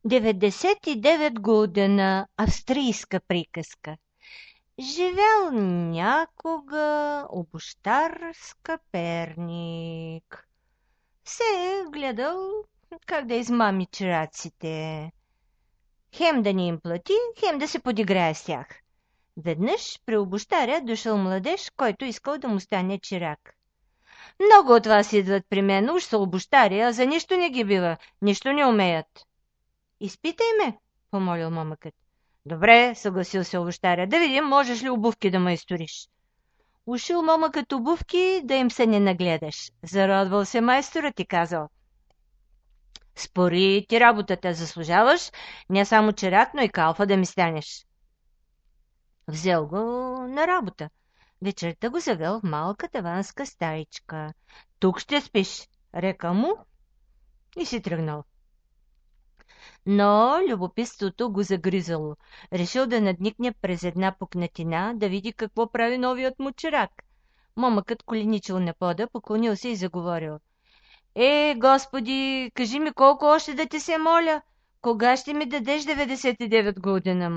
99 година, австрийска приказка. Живял някога обущар с каперник. Се гледал как да измами чираците. Хем да не им плати, хем да се подиграе с тях. Веднъж при обущаря дошъл младеж, който искал да му стане чирак. Много от вас идват при мен, уж са обущари, а за нищо не ги бива, нищо не умеят. Изпитай ме, помолил момъкът. Добре, съгласил се обущаря, да видим, можеш ли обувки да майсториш. Ушил момъкът обувки, да им се не нагледаш. Зарадвал се майсторът и казал. Спори ти работата, заслужаваш, не само чирак, но и калфа да ми станеш. Взел го на работа. Вечерта го завел в малка таванска стаичка. Тук ще спиш, рекал му и си тръгнал. Но любопитството го загризало. Решил да надникне през една пукнатина, да види какво прави новият му чирак. Момъкът коленичил на пода, поклонил се и заговорил. Господи, кажи ми колко още да ти се моля? Кога ще ми дадеш 99 година?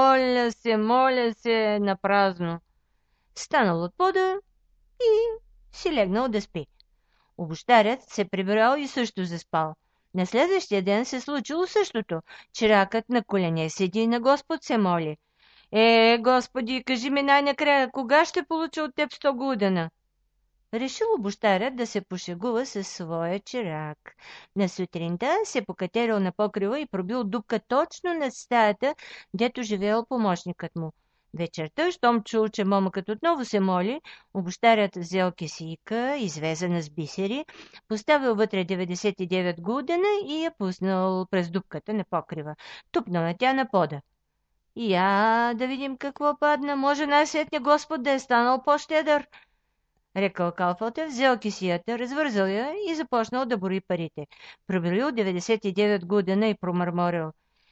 Моля се, напразно. Станал от пода и си легнал да спи. Обущарят се прибрал и също заспал. На следващия ден се случило същото. Чиракът на колене седи и на Господ се моли. Господи, кажи ми най-накрая, кога ще получа от теб 100 година? Решил обущарят да се пошегува със своя чирак. На сутринта се покатерил на покрива и пробил дупка точно над стаята, дето живеел помощникът му. Вечерта, щом чул, че момъкът отново се моли, обущарят взел кесийка, извезена с бисери, поставил вътре 99 година и я пуснал през дупката на покрива. Тупнала тя на пода. Да видим какво падна. Може най-сетне Господ да е станал по-щедър. Рекал калфата, взел кесията, развързал я и започнал да брои парите. Проброил 99 година и промърморил.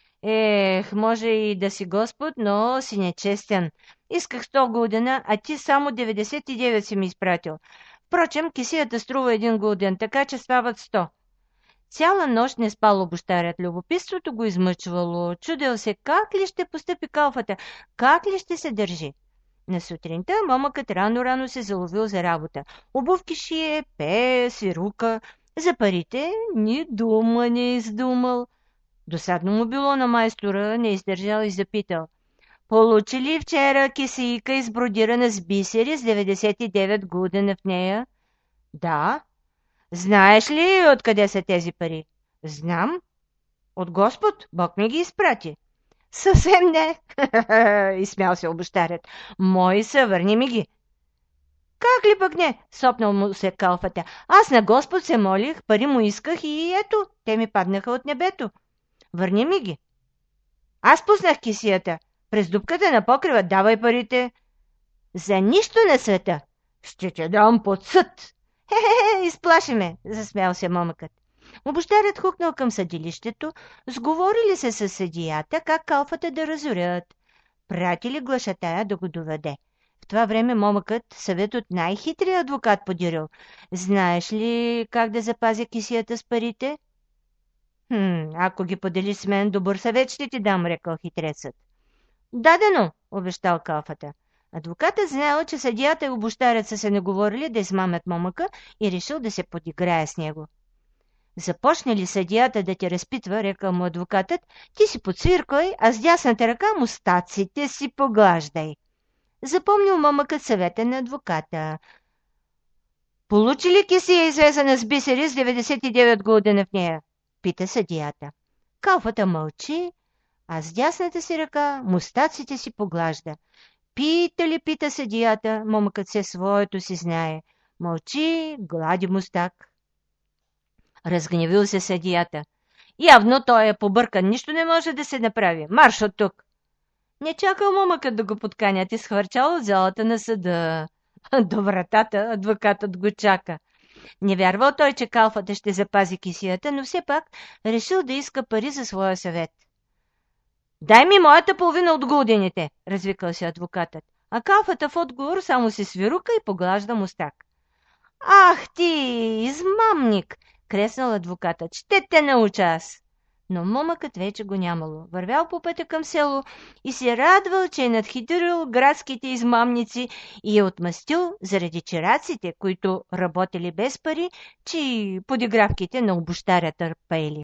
Може и да си Господ, но си нечестен. Исках 100 година, а ти само 99 си ми изпратил. Впрочем, кесията струва 1 годен, така че стават 100. Цяла нощ не спал обущарят. Любопитството го измъчвало. Чудел се как ли ще постъпи калфата, как ли ще се държи. На сутринта момъкът рано се заловил за работа. Обувки шие, пее, свирука. За парите ни дума не издумал. Досадно му било на майстора, не издържал и запитал. Получи ли вчера кесийка избродирана с бисери с 99 година в нея? Да. Знаеш ли откъде са тези пари? Знам. От Господ, Бог ми ги изпрати. Съвсем не, изсмял се обущарят. Мои са, върни ми ги. Как ли пък не, сопнал му се калфата. Аз на Господ се молих, пари му исках и ето, те ми паднаха от небето. Върни ми ги. Аз пуснах кесията. През дупката на покрива давай парите. За нищо на света. Ще те дам под съд. Изплаши ме, засмял се момъкът. Обущарят хукнал към съдилището, сговорили се с съдията, как калфата да разорят. Пратили глашатая да го доведе. В това време момъкът съвет от най-хитрия адвокат подирил. Знаеш ли как да запазя кесията с парите? Ако ги подели с мен, добър съвет ще ти дам, рекал хитрецът. Дадено, обещал калфата. Адвокатът знаел, че съдията и обущарят са се наговорили да измамят момъка и решил да се подиграе с него. Започне ли съдията да те разпитва, рекал му адвокатът, ти си подсвиркай, а с дясната ръка мустаците си поглаждай. Запомнил момъкът съвета на адвоката. Получи ли кесия извезена с бисери с 99 година в нея? Пита съдията. Калфата мълчи, а с дясната си ръка мустаците си поглажда. Пита съдията, момъкът се своето си знае. Мълчи, глади мустак. Разгневил се съдията. Явно той е побъркан, нищо не може да се направи. Марш от тук! Не чакал момъкът да го подканят и схвърчал от залата на съда. До вратата адвокатът го чака. Не вярвал той, че калфата ще запази кесията, но все пак решил да иска пари за своя съвет. Дай ми моята половина от годините, развикал се адвокатът, а калфата в отговор само се свирука и поглажда мустак. Ах ти, измамник! Креснал адвокатът. Ще те науча аз. Но момъкът вече го нямало. Вървял по пътя към село и се радвал, че е надхитрил градските измамници и е отмъстил заради чираците, които работели без пари, че и подигравките на обущаря търпели.